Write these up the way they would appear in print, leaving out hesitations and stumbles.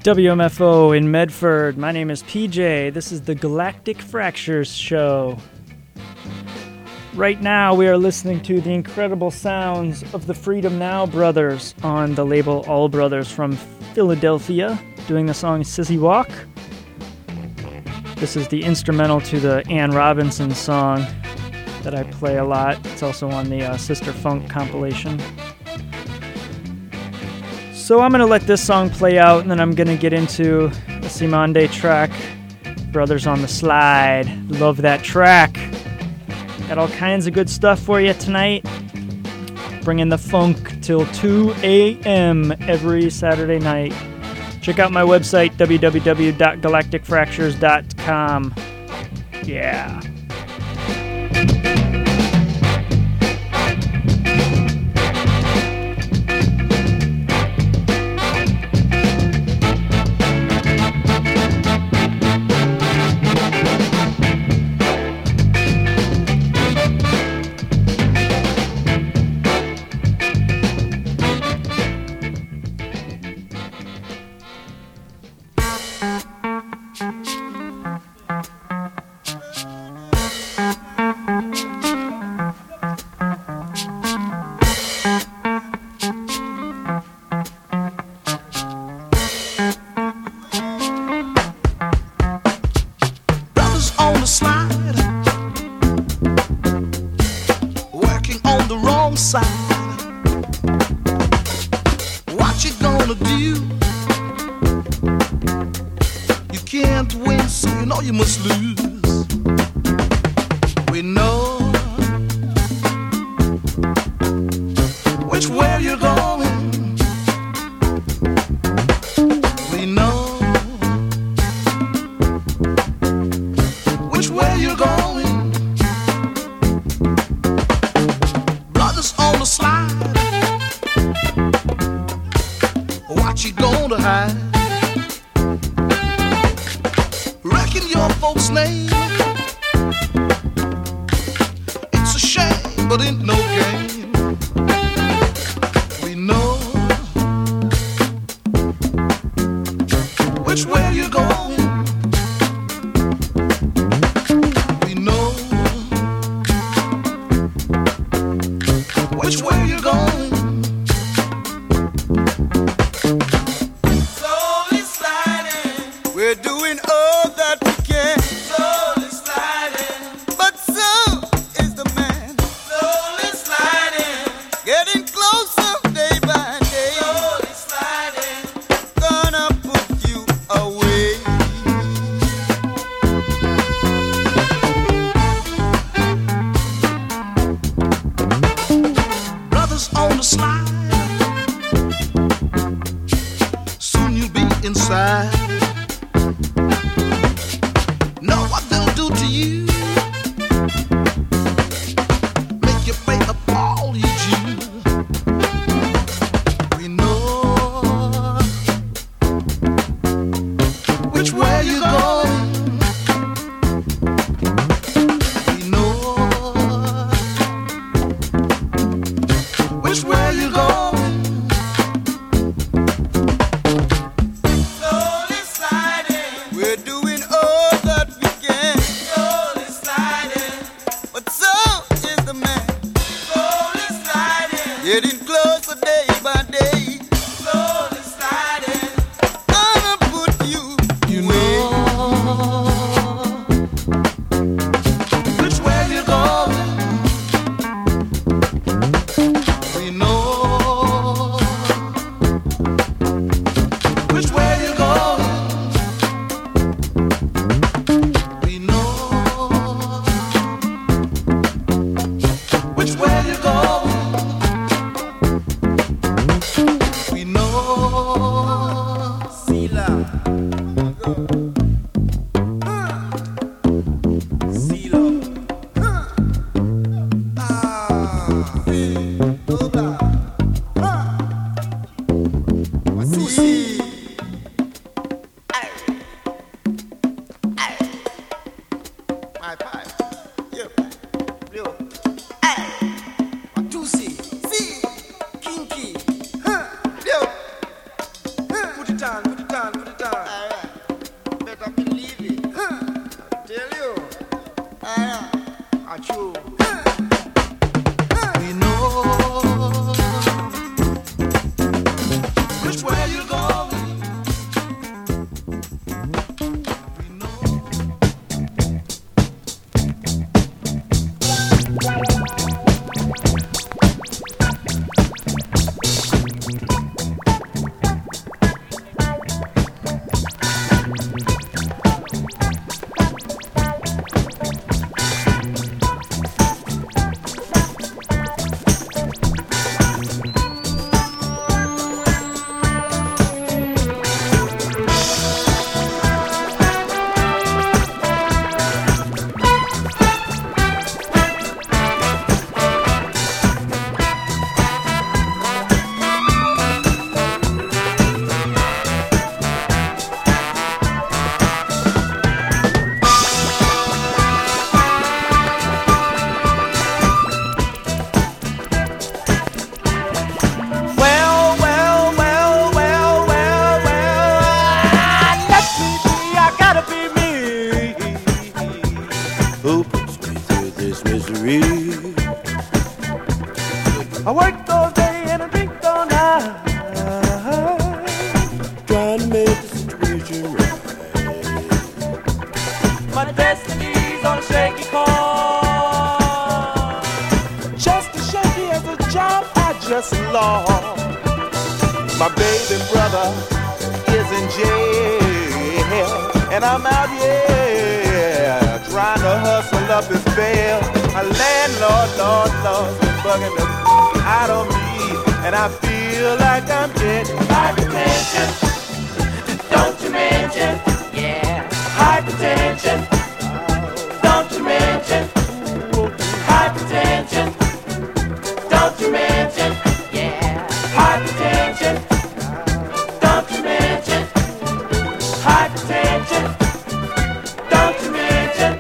WMFO in Medford. My name is PJ. This is the Galactic Fractures Show. Right now we are listening to the incredible sounds of the Freedom Now brothers on the label All Brothers from Philadelphia, doing the song Sissy Walk. This is the instrumental to the Ann Robinson song that I play a lot. It's also on the Sister Funk compilation. So I'm going to let this song play out, and then I'm going to get into the Simande track, Brothers on the Slide. Love that track. Got all kinds of good stuff for you tonight. Bringing the funk till 2 a.m. every Saturday night. Check out my website, www.galacticfractures.com. Yeah. Put it on, put it on, put it on. I worked all day and I drink all night, trying to make the situation right. My destiny's on a shaky call, just as shaky as the job I just lost. My baby brother is in jail, and I'm out here trying to hustle up his bail. My landlord, Lord, is bugging the out of me, and I feel like I'm getting hypertension. Don't you mention, yeah, hypertension. Don't you mention, hypertension. Don't you mention, yeah, hypertension. Don't you mention, hypertension. Don't you mention.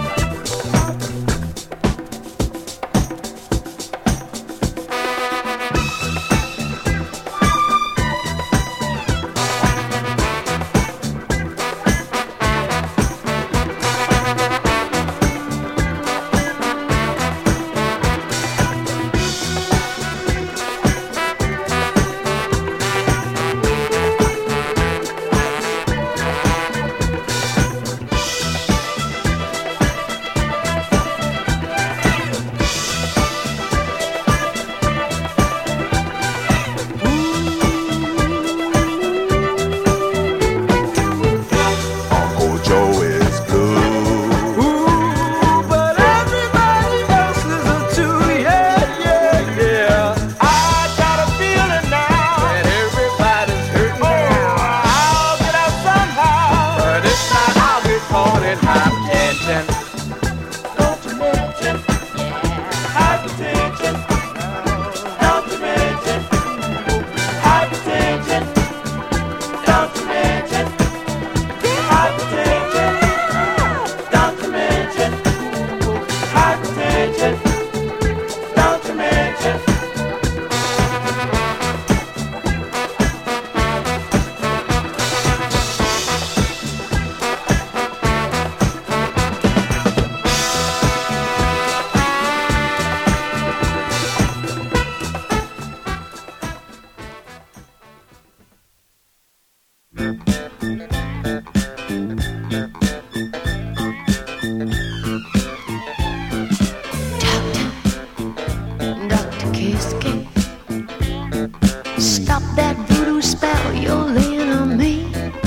Stop that voodoo spell you're laying on me.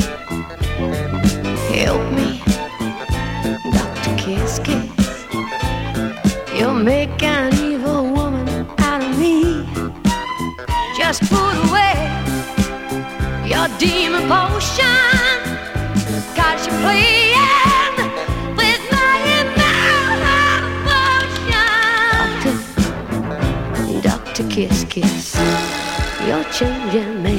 Help me, Dr. Kiss Kiss. You'll make an evil woman out of me. Just put away your demon potion, 'cause you're playing with my emotion. Dr. Kiss Kiss, you're changing me.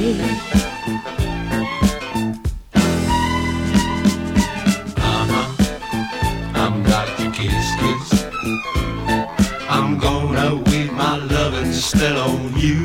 I'm Dr. Kiss Kiss. I'm gonna weave my loving spell on you.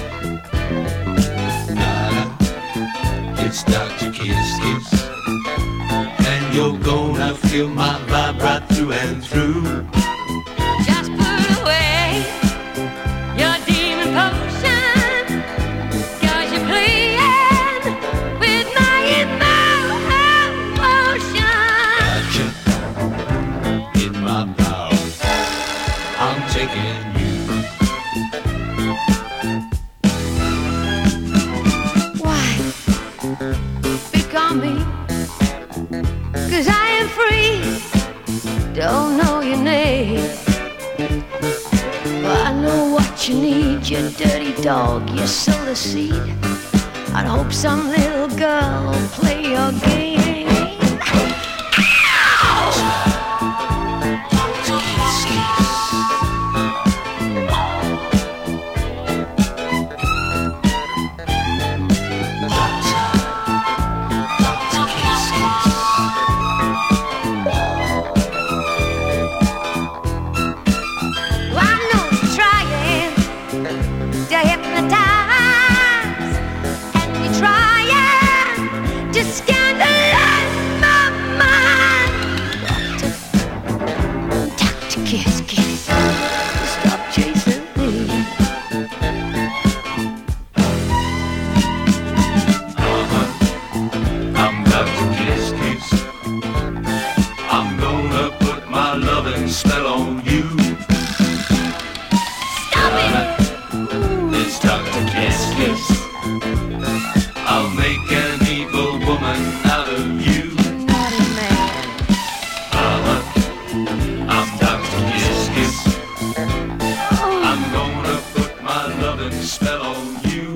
It's Dr. Kiss Kiss, and you're gonna feel my vibe right through and through. Just put away your demon potion, 'cause you're playing with my emotion. Gotcha in my power, I'm taking you. Why pick on me? 'Cause I am free, don't know your name, but I know what you need. You dirty dog, you sow the seed. I'd hope some little girl will play your game. Well, I know you're trying to hypnotize, and you're trying to scandalize my mind. Doctor Kiss Kiss, stop chasing me. spell on you.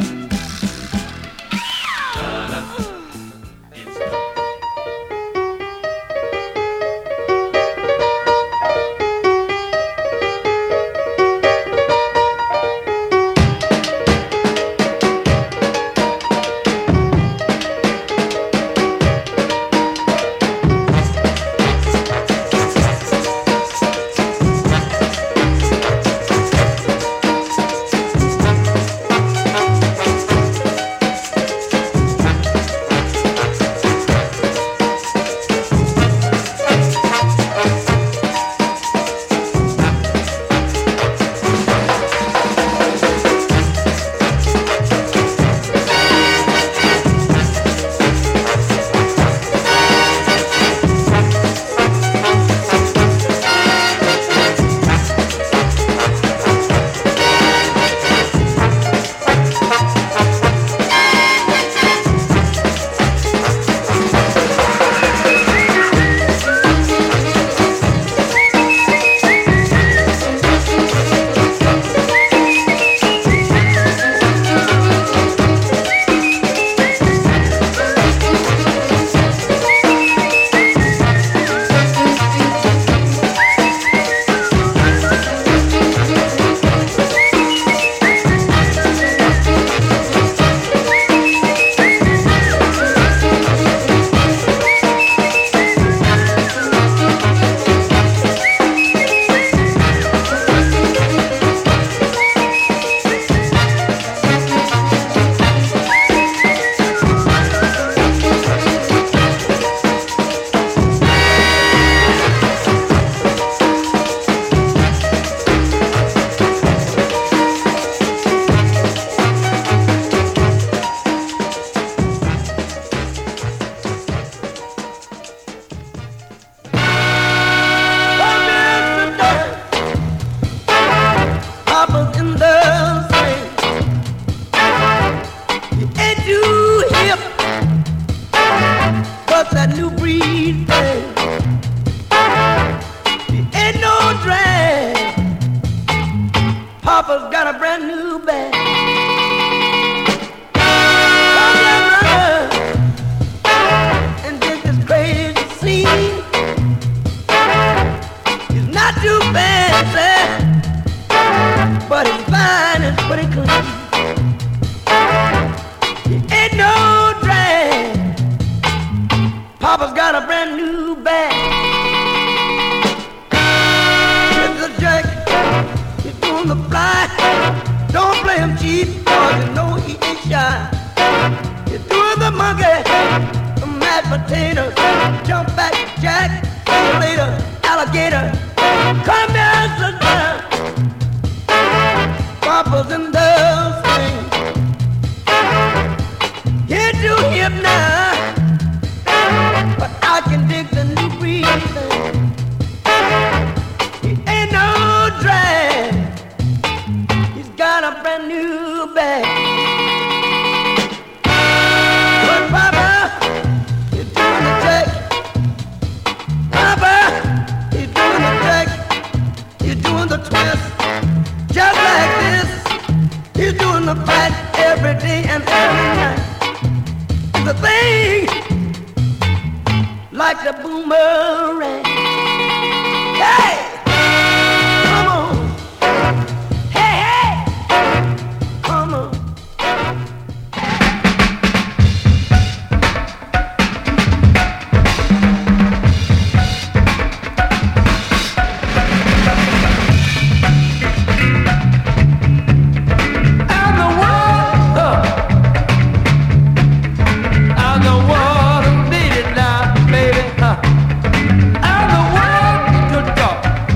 I'm the one to talk.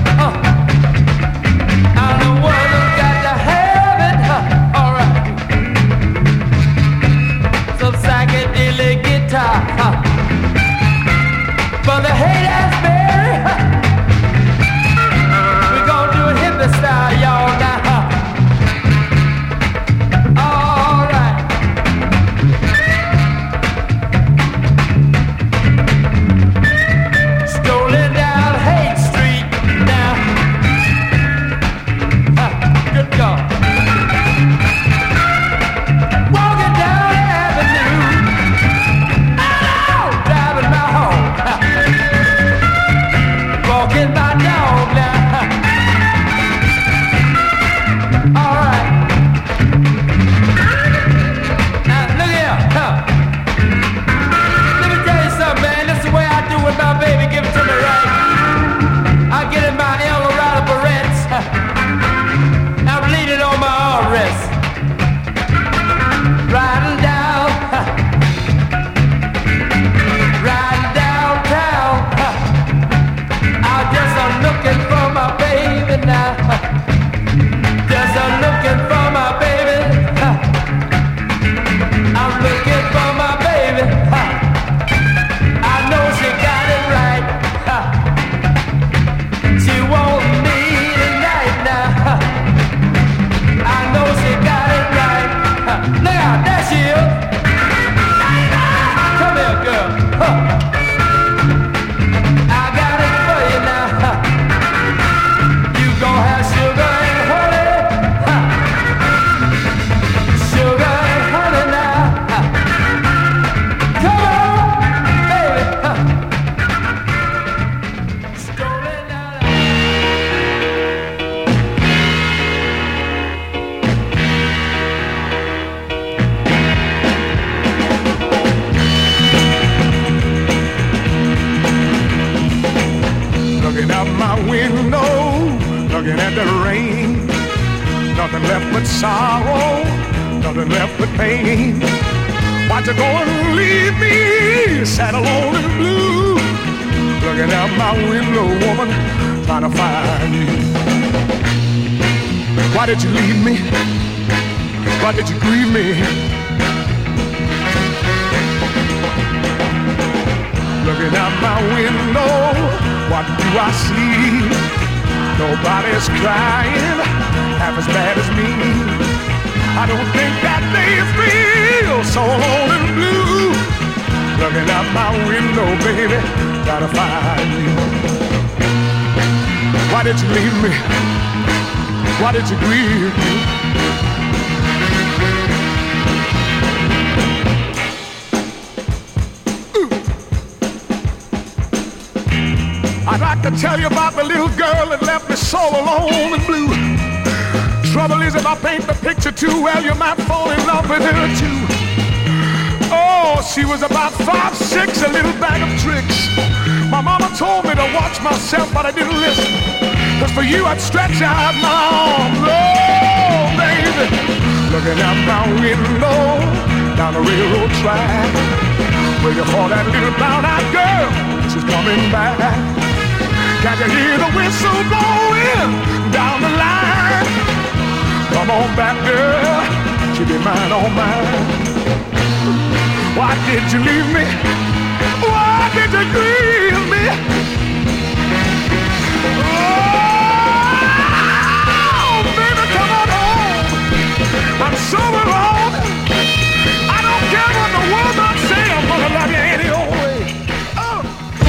but sorrow, nothing left but pain. Why'd you go and leave me sad, alone and blue? Looking out my window, woman, trying to find you. Why did you leave me? Why did you grieve me? Looking out my window, what do I see? Nobody's crying half as bad as me. I don't think that they feel so alone and blue. Looking out my window, baby, try to find you. Why did you leave me? Why did you grieve me? I'd like to tell you about the little girl that left me so alone and blue. Trouble is, if I paint the picture too well, you might fall in love with her too. Oh, she was about 5'6", a little bag of tricks. My mama told me to watch myself, but I didn't listen. 'Cause for you, I'd stretch out my arms. Oh, baby, looking out my window, down the railroad track, waiting for that little brown-eyed girl. She's coming back. Can't you hear the whistle blowing down the line? Come on back, girl, she'll be mine, all mine. Why did you leave me? Why did you grieve me? Oh, baby, come on home. I'm so alone. I don't care what the world might say, I'm gonna love you any old way. Oh.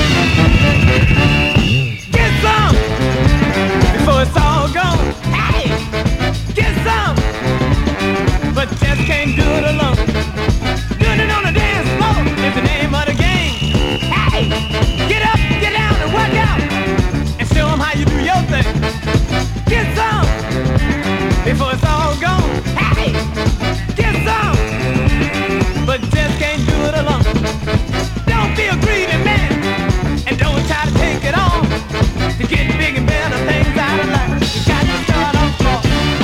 Get some before it's all gone. Hey, get some, but just can't do it alone. Doing it on the dance floor is the name of the game. Hey, get up, get down, and work out, and show them how you do your thing. Get some before it's all gone. Hey, get some, but just can't do it alone. Don't be a greedy man, and don't try to take it on. To get big and better things out of life, you got to start off small.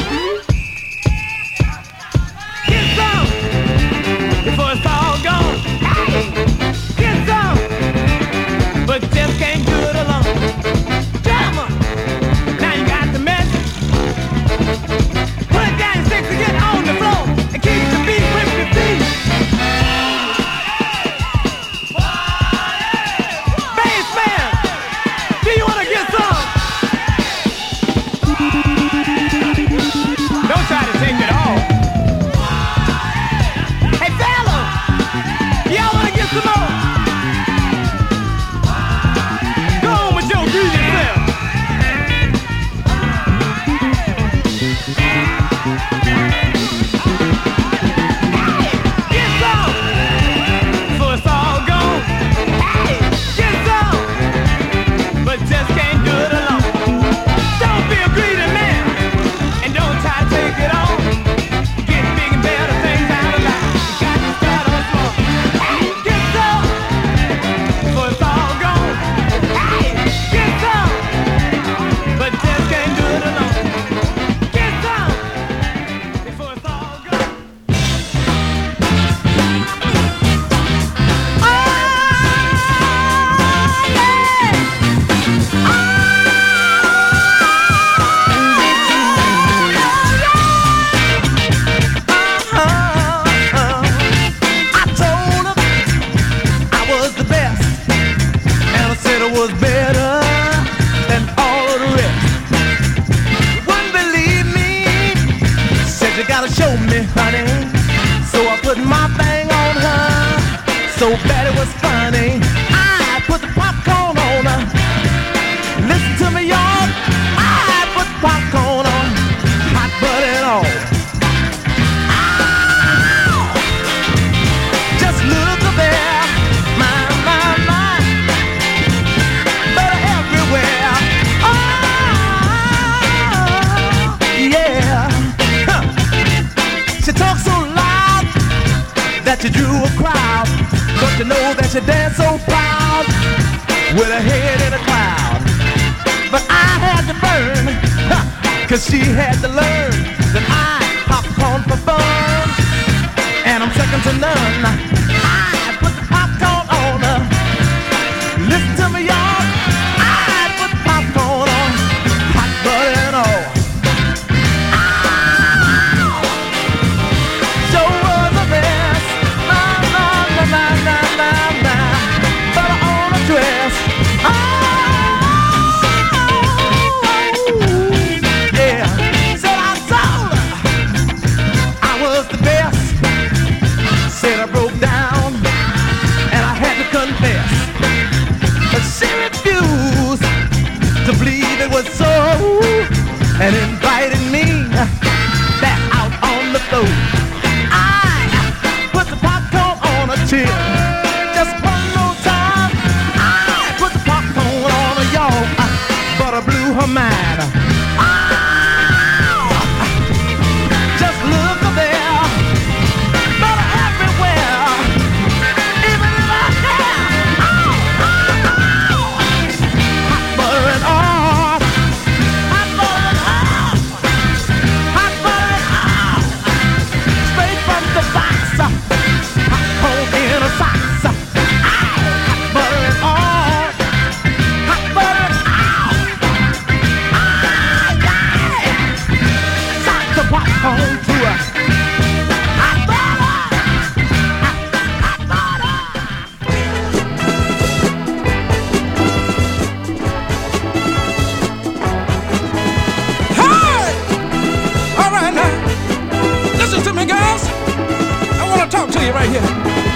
Get some before it's all gone. Hey, get some, but just can't do it alone. Drama, now you got the message. Put it down and stick to get on the floor and keep the beat with the beat. Bass man, do you want to get some? Don't try to take it all. Hey fellas, y'all want to get some more? Go on with your greedy self. Get some before it's all gone. Hey, get some, but just can't do it alone. Don't be a greedy man, and don't try to take it all. Get big and better things out of life. You got to start off small. Hey, get some before it's all gone. Hey, get some, but just can't do it alone. Get some before it's all gone. Oh, I told her I was the best, and I said I was better than all of the rest. Wouldn't believe me, said you gotta show me, honey. So I put my thing on her, so bad it was funny. I put the popcorn on her. Listen to me, y'all. I put the popcorn on, hot butter and all. Ow! Just look up there, my, butter everywhere. Oh, yeah. Huh. She talks so loud that you drew a crowd. Don't you know that she danced so proud with her head in a cloud? But I had to burn, 'cause she had to learn that I to none. I put the popcorn on. Listen to me, y'all. I put the popcorn on, hot butter and all. Show was the best. Butter on a dress. Yeah. Said I told her I was the best. Said I broke down and I had to confess. But she refused to believe it was so and invited me back out on the floor. I put the popcorn on a chair. Just one more time. I put the popcorn on a y'all, but I blew her mind. Just look there, butter everywhere, even in my hair. Hot butter and all, hot butter and all, hot butter and all, straight from the box, popcorn in a box. Hot butter and all, hot butter and all, yeah. Sock the popcorn to us. Hot butter, hot butter. Hey! All right now. Listen to me, girls. I want to talk to you right here.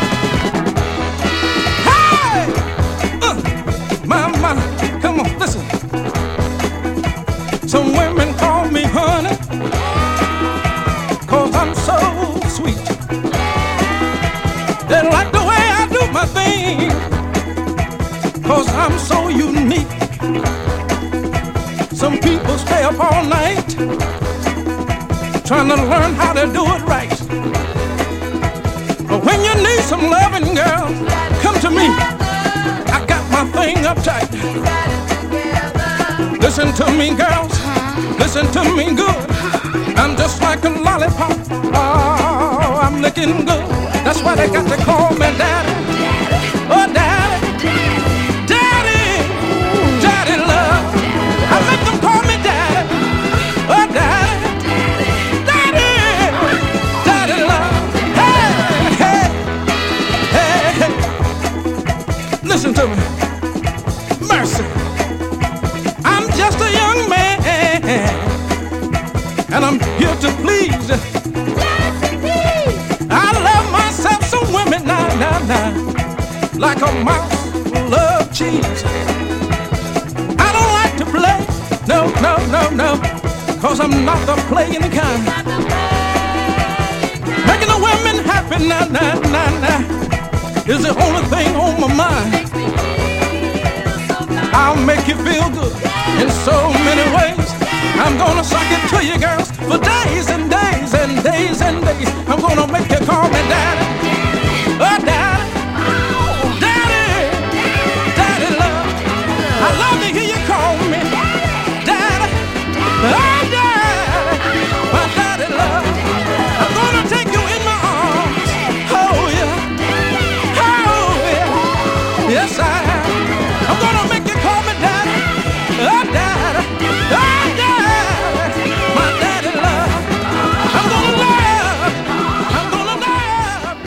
Hey! My, come on, listen. Some women call me honey, 'cause I'm so sweet. They like the way I do my thing, 'cause I'm so unique. Some people stay up all night trying to learn how to do it right. But when you need some loving, girl, come to me. I got my thing uptight. Listen to me, girls. Listen to me good. I'm just like a lollipop. Oh, I'm looking good. That's why they got to call me daddy. Oh, daddy. Daddy. Daddy love. I make them call me daddy. Oh, daddy. Daddy. Daddy love. Hey, hey, hey, hey. Listen to me. Mercy. I'm just a young man, and I'm here to please. I love myself some women, nah, like a mouse love cheese. I don't like to play, no, 'cause I'm not the playing kind. Making the women happy, nah, is the only thing on my mind. I'll make you feel good in so many ways. I'm gonna suck it to you, girls, for days and days and days and days. I'm gonna make you call me daddy. Oh, daddy. Daddy. Daddy love. I love to hear you call me daddy. Oh, daddy. My daddy love. I'm gonna take you in my arms. Oh, yeah. Oh, yeah. Yes, I am. I'm gonna make you call me daddy. Oh, daddy. Oh, daddy. My daddy love. I'm gonna love.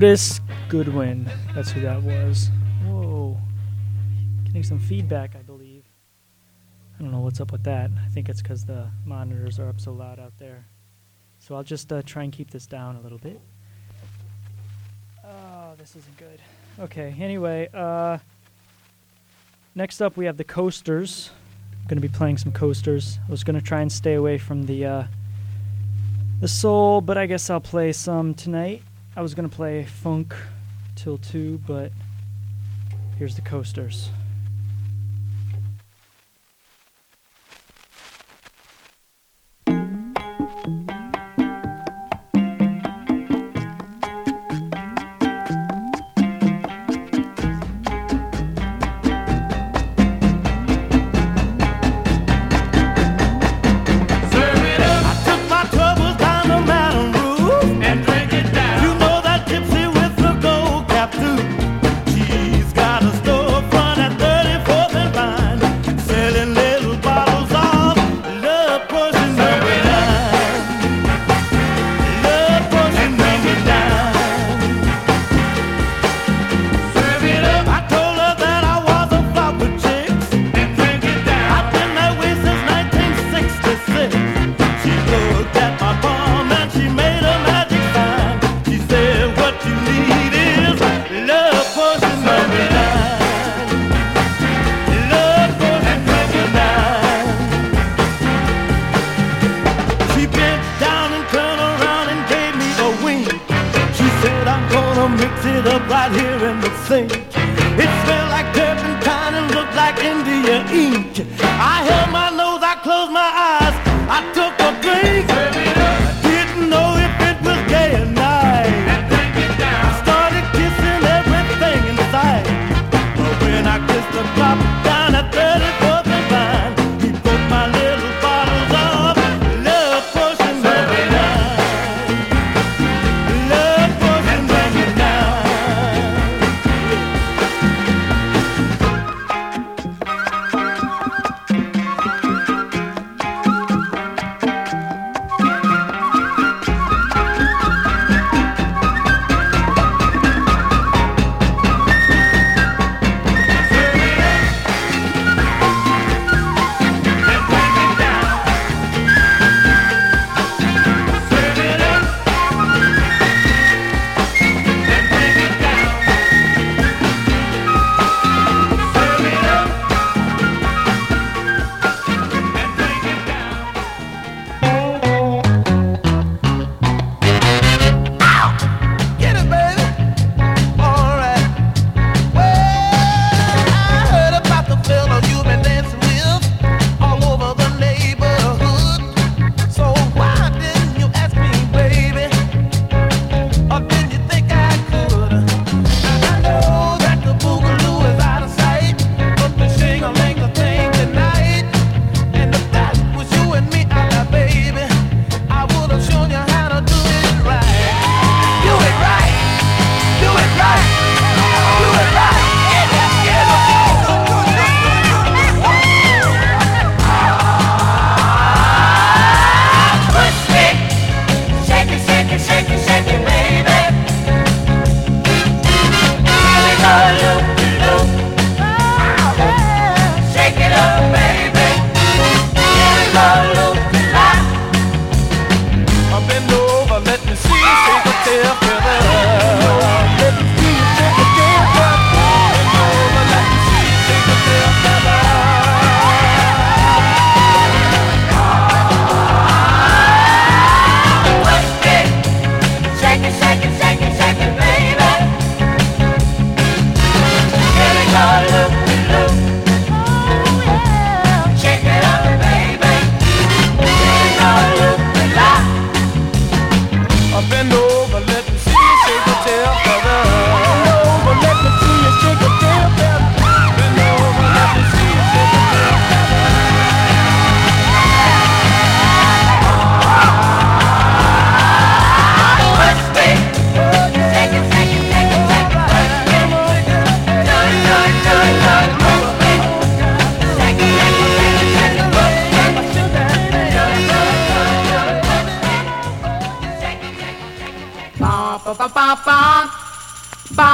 Otis Goodwin. That's who that was. Whoa. Getting some feedback, I believe. I don't know what's up with that. I think it's because the monitors are up so loud out there. So I'll just try and keep this down a little bit. Oh, this isn't good. Okay, anyway, next up we have the Coasters. I'm going to be playing some Coasters. I was going to try and stay away from the soul, but I guess I'll play some tonight. I was going to play funk till 2, but here's the Coasters.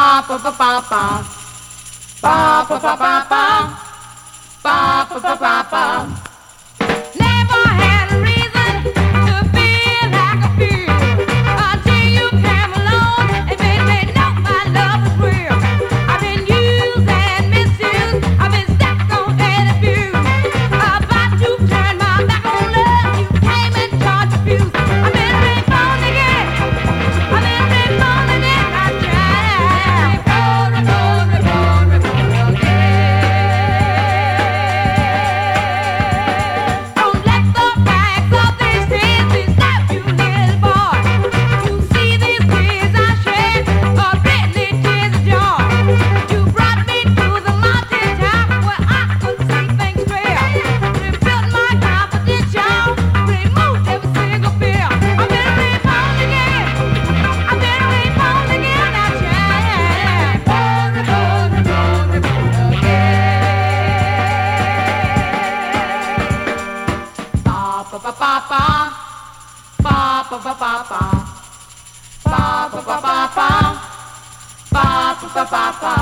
Never had a reason to feel like I feel until you came along and made me know my love is real. I've been used and misused. I've been stepped on and abused. About to turn my back on love, you came and charged the fuse. I've been reborn again. I've been reborn again. I tried. Reborn again. Don't let the facts of these things stop you, little boy. You see these tears I shed are really tears of joy. You brought me to the mountain top where I could see things clear. Rebuilt my confidence, y'all. Removed every single fear. I've been reborn again. I've been reborn again. I tried. Reborn again. Ba ba ba ba ba ba ba ba ba ba ba ba ba ba ba ba ba ba.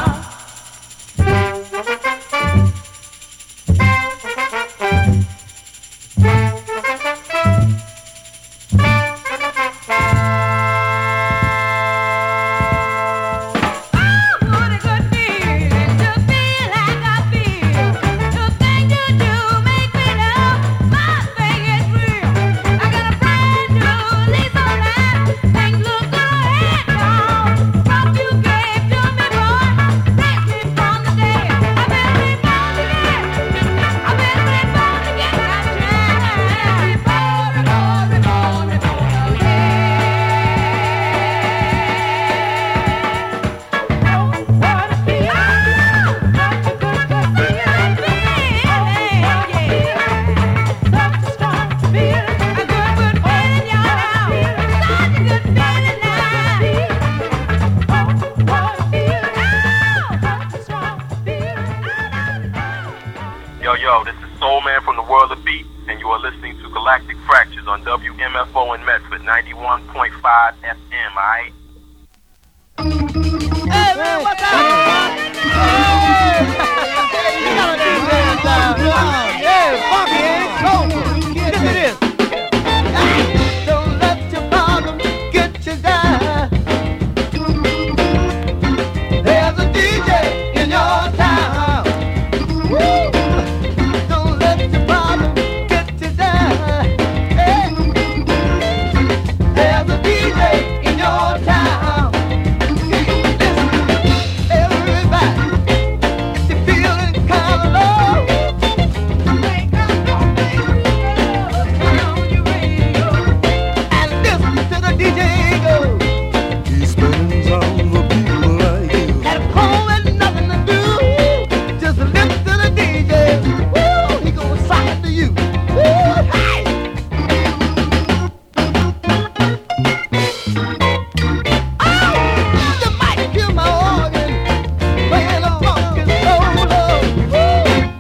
What a good feeling to feel like I feel. The thing you do make me know my thing is real. I got a brand new lease on life. Things look good ahead now. What you gave to me, boy, raised me from the dead. I've been reborn again. I've been reborn again. I tried. Reborn again. What a feeling! Such a strong feeling, a good feeling, y'all. Such a good feeling now. What a feeling! Such a strong feeling. Yo, this is Soul Man from the World of Beat, and you are listening to Galactic Fractures on WMFO in Medford, 91.5 FM, alright? Hey, man, what's up? You gotta do that. Yeah, funky, ain't it? Yes, it is. Don't let your problem get you down. There's a DJ in your town. Woo! Don't let your problem get you down. Hey. There's a DJ in your town. Everybody, if you're feeling kind of low, turn on your radio and listen to the DJ go. He spends all the people like you. At home with nothing to do, just listen to the DJ. Woo, he gonna sock it to you. Woo, hey. Oh, you might hear my organ playing a funky solo. Woo.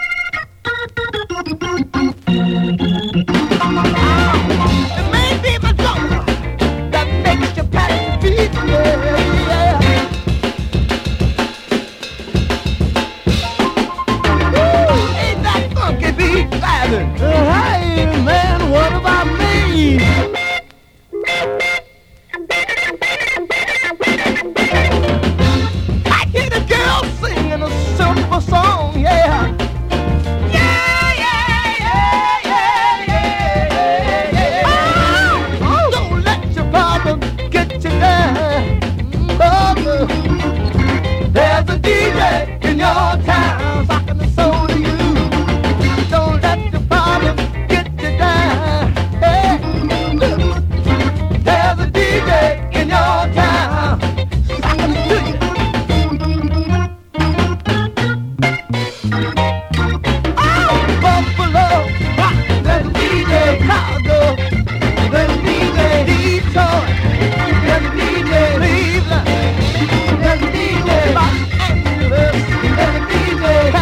It may be my drum that makes you pat your feet, yeah. Woo, ain't that funky beat driving? Hey, man, what about me? I hear the girl singing a simple song, yeah. Yeah, yeah, yeah, yeah, yeah, yeah, yeah. Oh, don't let your problem get you down. Oh, there's a DJ in your town rocking the soul to you. Don't let your problem get you down. Hey, there's a DJ in your town rocking it to you. Oh, Buffalo, rock, there's a DJ Chicago, there's a DJ Detroit, there's a DJ Cleveland, there's a DJ Los Angeles, there's a DJ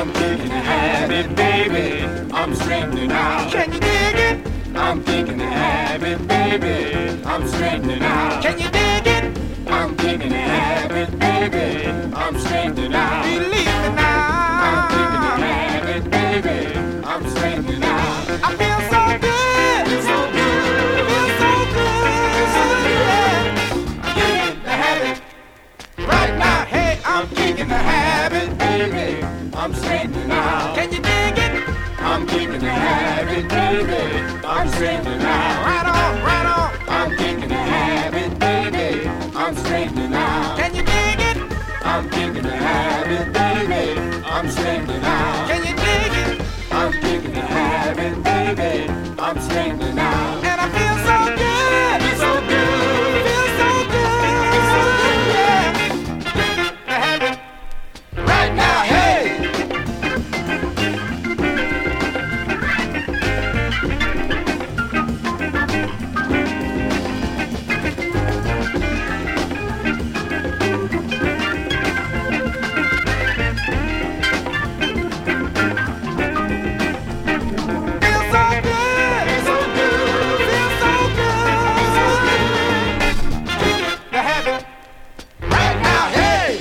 I'm kicking the habit, baby. I'm straightening out. Can you dig it? I'm kicking the habit, baby. I'm straightening out. Can you dig it? I'm kicking the habit, baby. I'm straightening out. Believe me now. I'm kicking the habit, baby. I'm straightening out. I feel so good. Feel so good. Feel so good. So good. Yeah. I'm kicking the habit. Right now, hey, I'm kicking the habit. Baby, I'm straightening out. Can you dig it? I'm kicking the habit, baby. I'm straightening out. Right on, right on. I'm kicking the habit, baby. I'm straightening out. Can you dig it? I'm kicking the habit, baby. I'm straightening out. Can you dig it? I'm kicking the habit, baby. I'm straightening out. And I feel so good. Feel so good. Feel so good. Feel so good. Yeah. The habit. Right now, hey. Feel so good. Feel so good. Feel so good. The habit. Right now, hey.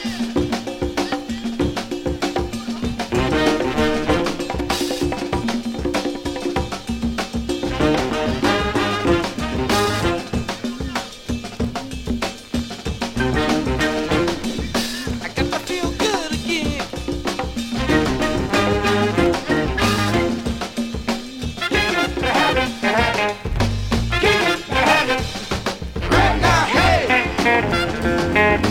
I got to feel good again. The habit, the habit. Kick it, the habit. Right now, hey.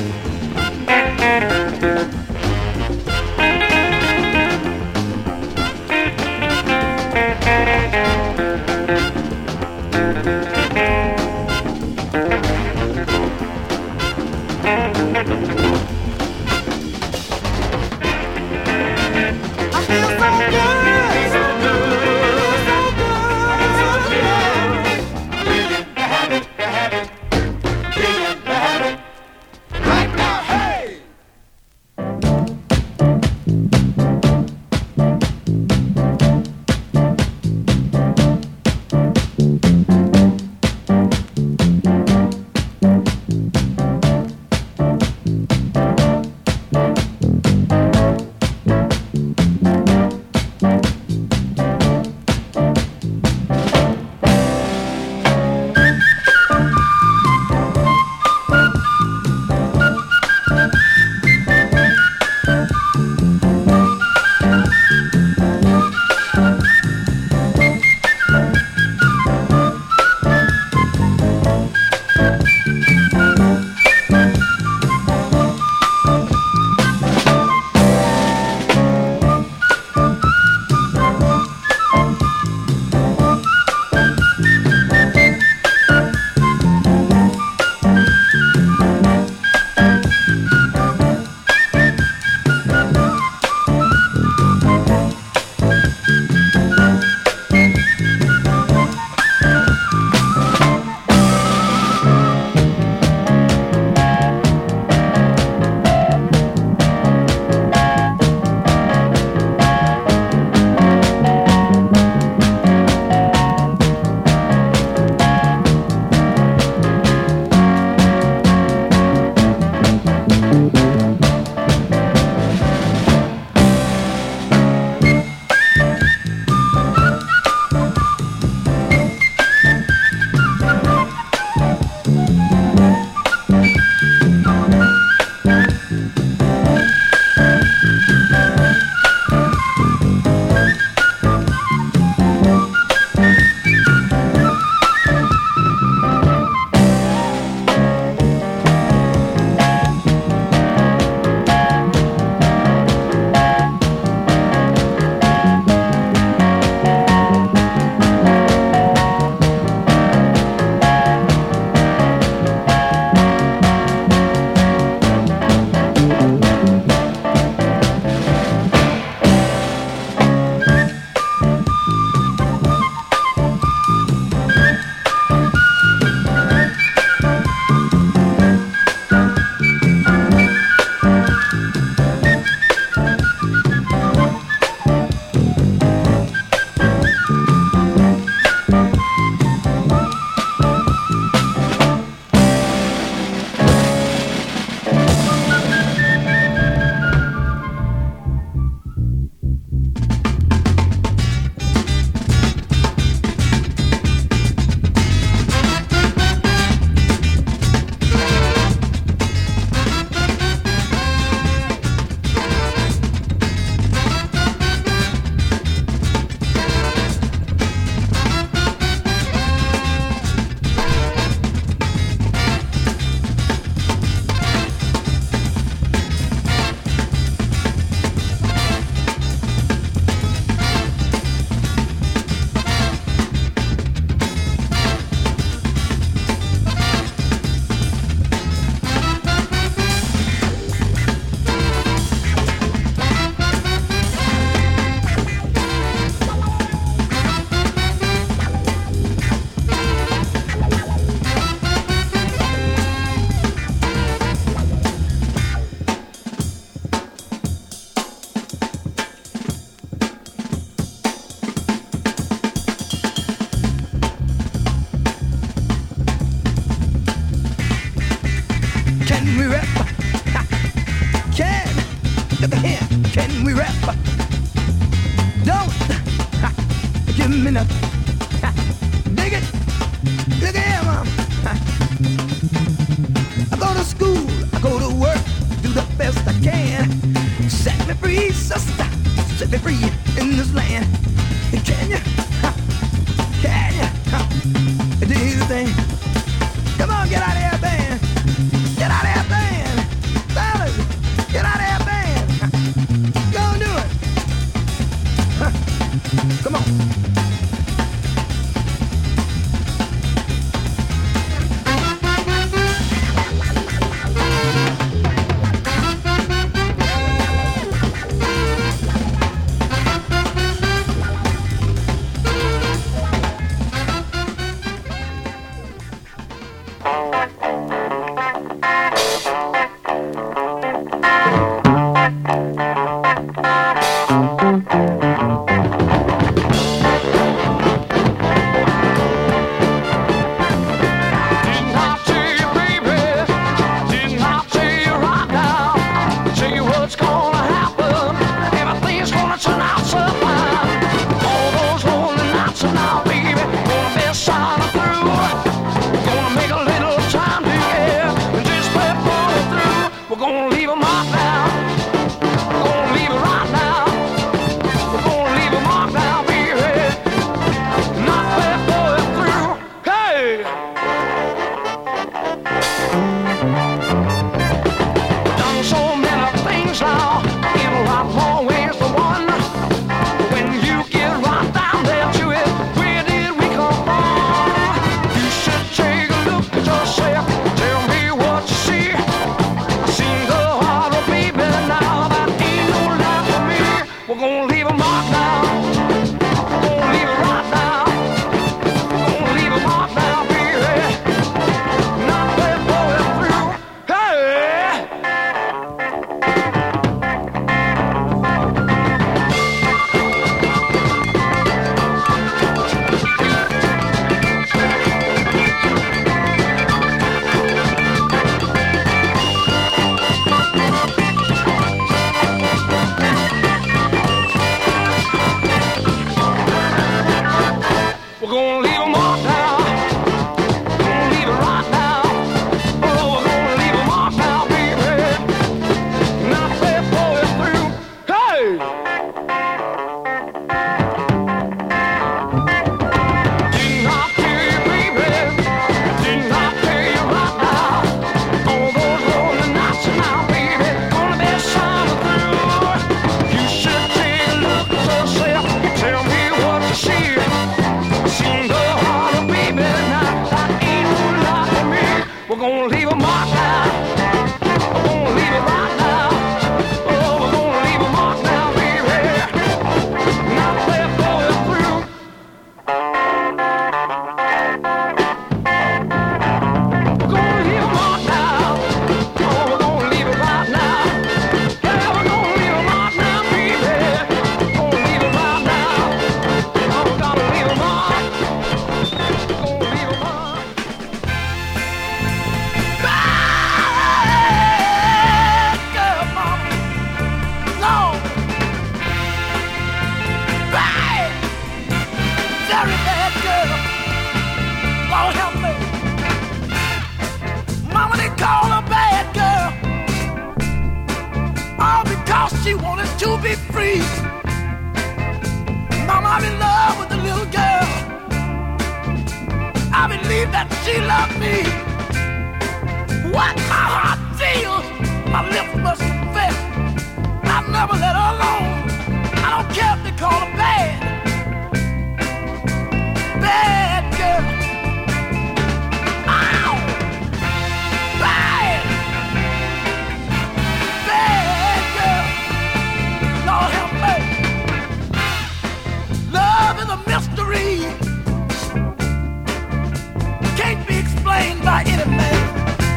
I feel so good. Feel so good. So good. Feel so good. Yeah. Kicking the habit, the habit. Kicking the habit. Right now, hey. we rap. Don't give me nothing. Dig it. Look at him, Mom. I go to school, I go to work, do the best I can. Set me free, sister, set me free in this land. Can you? Can you? Do you think? Come on, get out of here, band. Get out of here, band. Fellas, get out of here, band. Go and do it. Come on.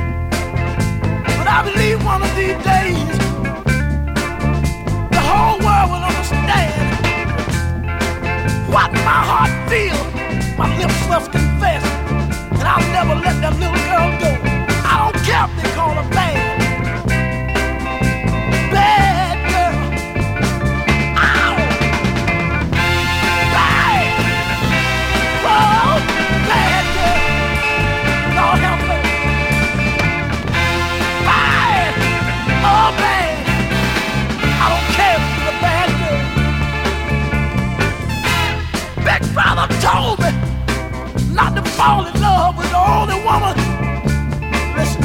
I believe one of these days the whole world fall in love with the only woman. Listen,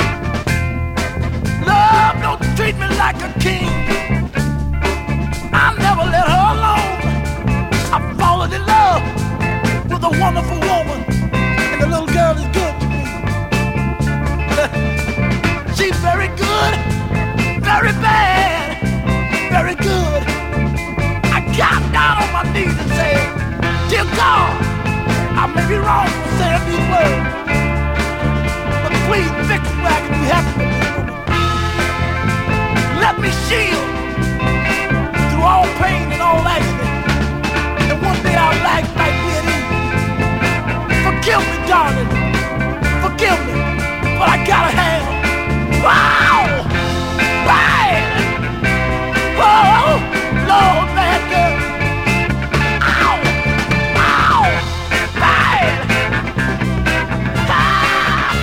love don't treat me like a king. I never let her alone. I've fallen in love with a wonderful woman, and the little girl is good to me. She's very good, very bad, very good. I got down on my knees and said, dear God, I may be wrong for saying these words, but please fix me where I can be happy with this woman. Let me shield through all pain and all accident, and one day our life might be at ease. Forgive me, darling, forgive me, but I gotta have her. Wow! Bad! Oh, Lord, bad girl! Ow! Ow! Bad! Ah,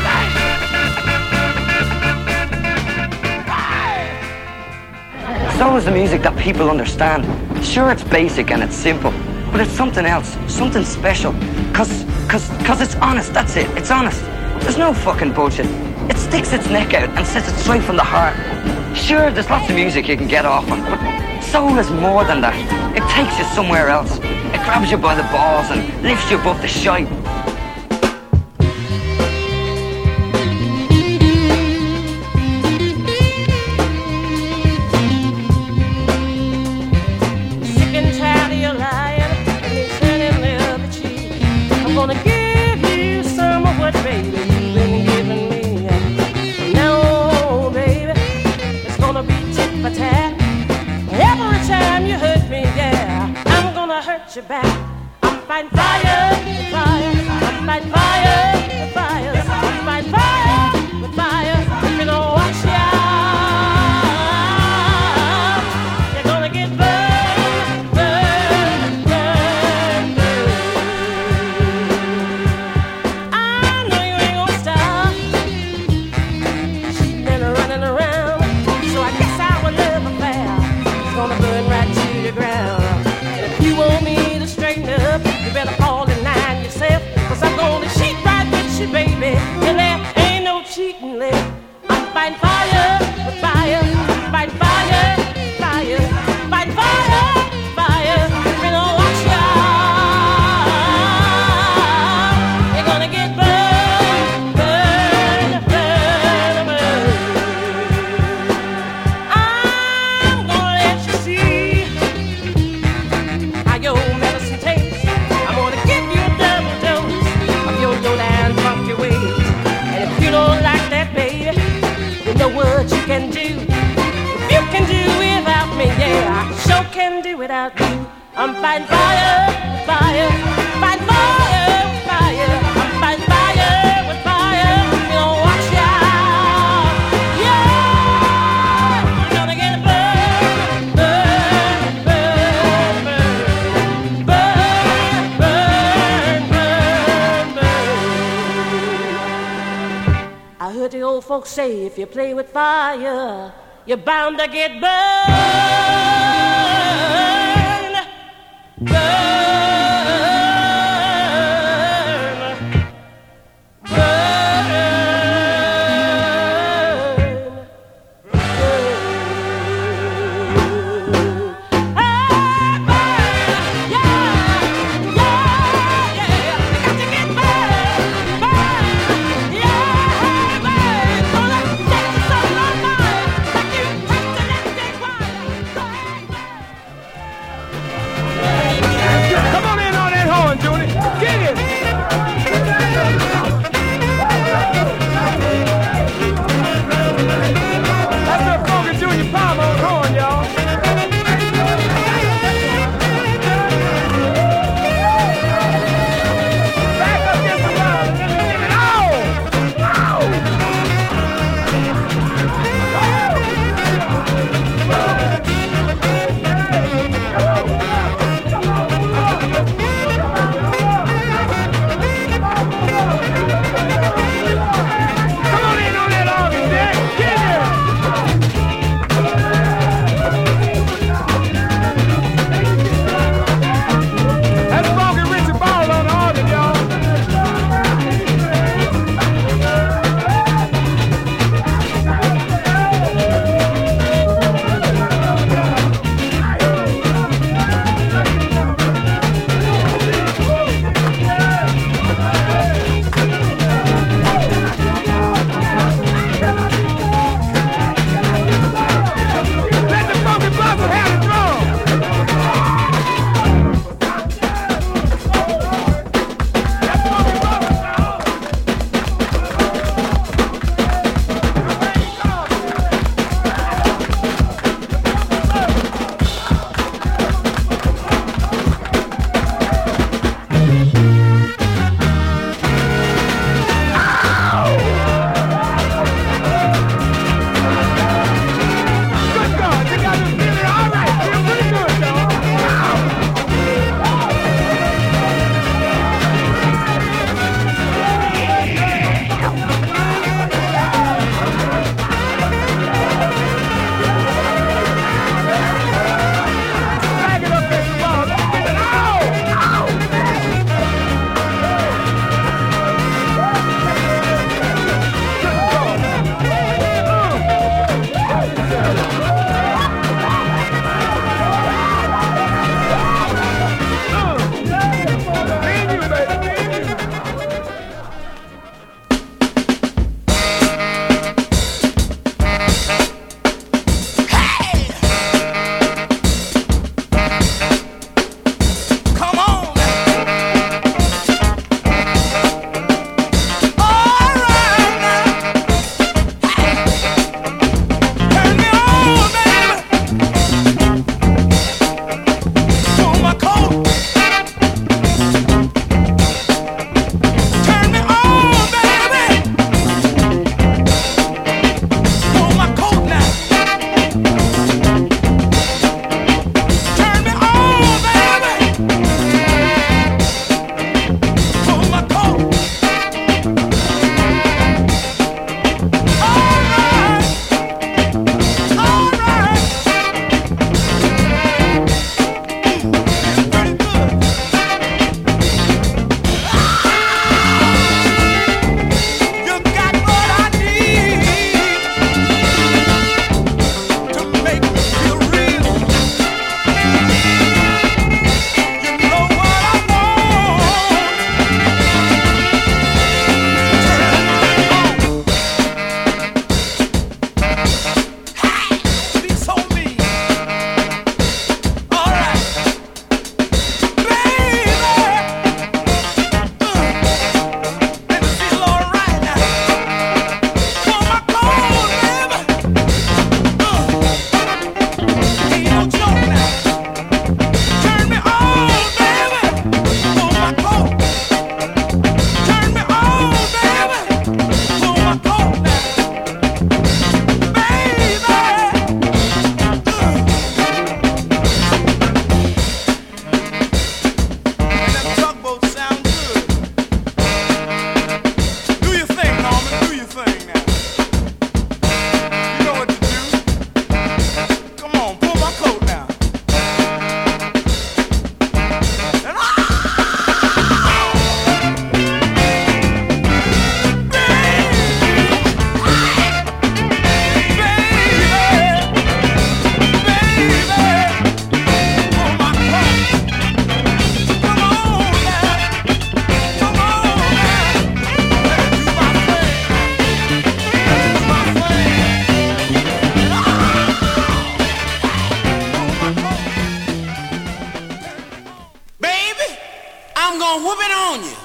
bad! So is the music that people understand. Sure, it's basic and it's simple, but it's something else, something special. Cause it's honest, that's it, it's honest. There's no fucking bullshit. It sticks its neck out and says it straight from the heart. Sure, there's lots of music you can get off on, but soul is more than that. It takes you somewhere else. It grabs you by the balls and lifts you above the shite. Sick and tired of your lying and you turning the other cheek. I'm gonna give you some of what, baby, you've been giving me. No, baby, it's gonna be tit for tat. Every time you hurt me, yeah, I'm gonna hurt you back. I'm fighting fire with fire. I'm fighting fire with fire. I'm fighting fire with fire. You know watch out. You're gonna get burned, burned, burned, burned. I know you ain't gonna stop. She's been running around, so I guess our love affair is gonna burn right to the ground. And if you want me to straighten up, you better fall in line yourself, cause I'm gonna cheat right with you, baby. And there ain't no cheating left. I'm fighting fire with fire. I'm fighting fire, fire. I'm fighting fire, fire. You know watch out. You're gonna get burned, burned, burned, burned. I'm gonna let you see how your medicine tastes. I'm gonna give you a double dose of your low-down funky ways. And if you don't like that, baby, you know what you can do. If you can do without me, yeah, I sure can do without you. I'm fighting fire with fire, fighting fire with fire. I'm fighting fire with fire. You know, watch out. Yeah, you're gonna get burned, burned, burned, burned, burned, burned, burned, burned. I heard the old folks say if you play with fire, you're bound to get burned, burned, I'm gonna whoop it on you.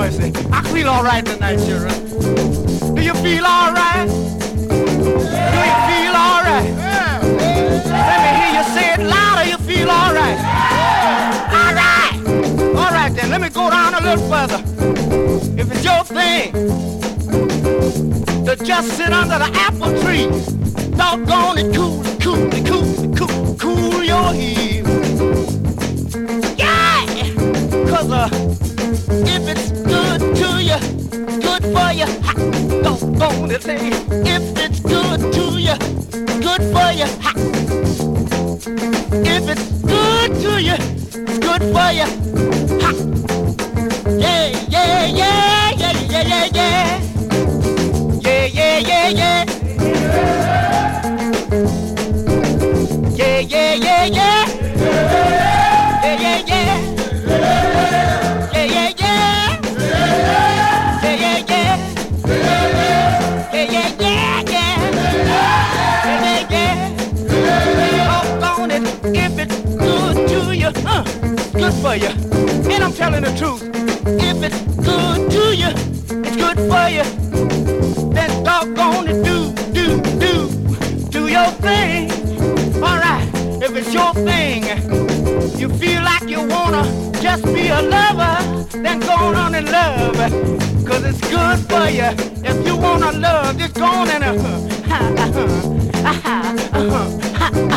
mercy. I feel all right tonight, children. Do you feel all right? Do you feel all right? Let me hear you say it louder. You feel all right? All right. All right, then. Let me go down a little further. If it's your thing to just sit under the apple tree, doggone it, cool your heels. Yeah! 'Cause if it's good to you, good for you, ha, doggone it, hey. If it's good to you, good for you, ha. If it's good to you, it's good for you, ha. Yeah, yeah, yeah, yeah, yeah, yeah, yeah. Yeah, yeah, yeah, yeah. Yeah, yeah, yeah, yeah. Yeah, yeah, yeah. Yeah, yeah, yeah. Yeah, yeah, yeah. Yeah, yeah, yeah, yeah. Yeah, yeah, yeah. Doggone it, if it's good to you, good for you. And I'm telling the truth. If it's good to you, it's good for you. Then doggone it, do your thing. All right, if it's your thing, you feel like you wanna just be a lover, then go on and love, 'cause it's good for you. If you wanna love, just go on